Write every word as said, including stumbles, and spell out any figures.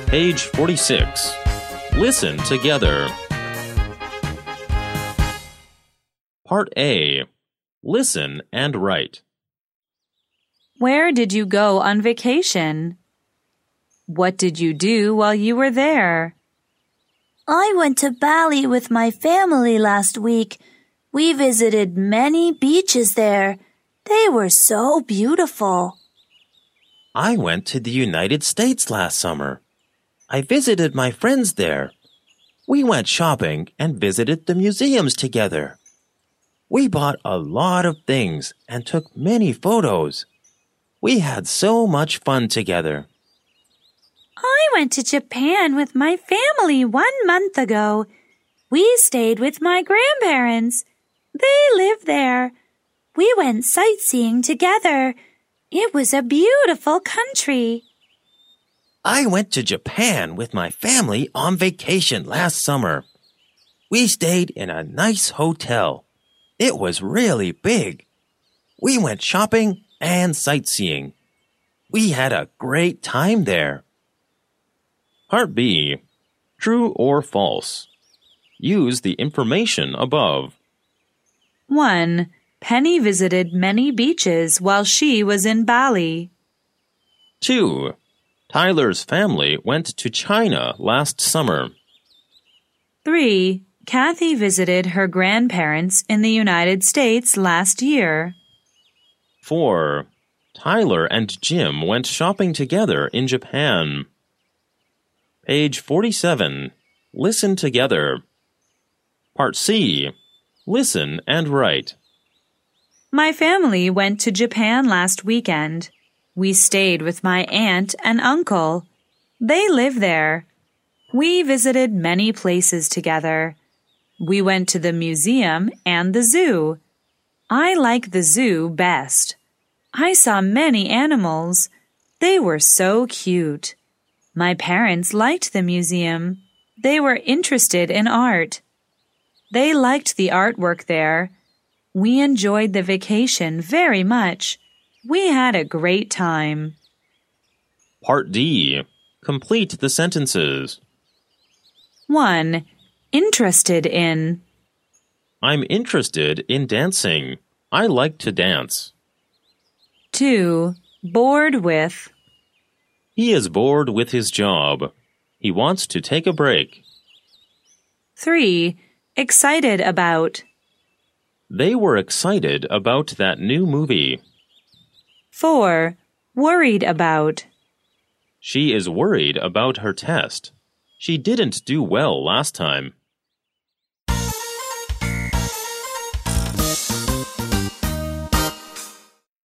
Page forty-six. Listen together. Part A. Listen and write. Where did you go on vacation? What did you do while you were there? I went to Bali with my family last week. We visited many beaches there. They were so beautiful. I went to the United States last summer. I visited my friends there. We went shopping and visited the museums together. We bought a lot of things and took many photos. We had so much fun together. I went to Japan with my family one month ago. We stayed with my grandparents. They live there. We went sightseeing together. It was a beautiful country. I went to Japan with my family on vacation last summer. We stayed in a nice hotel. It was really big. We went shopping and sightseeing. We had a great time there. Part B. True or false. Use the information above. one. Penny visited many beaches while she was in Bali. two. Tyler's family went to China last summer. three. Kathy visited her grandparents in the United States last year. four. Tyler and Jim went shopping together in Japan. Page forty-seven. Listen together. Part C. Listen and write. My family went to Japan last weekend. We stayed with my aunt and uncle. They live there. We visited many places together. We went to the museum and the zoo. I like the zoo best. I saw many animals. They were so cute. My parents liked the museum. They were interested in art. They liked the artwork there. We enjoyed the vacation very much. We had a great time. Part D. Complete the sentences. one. Interested in. I'm interested in dancing. I like to dance. two. Bored with. He is bored with his job. He wants to take a break. three. Excited about. They were excited about that new movie. four. Worried about. She is worried about her test. She didn't do well last time.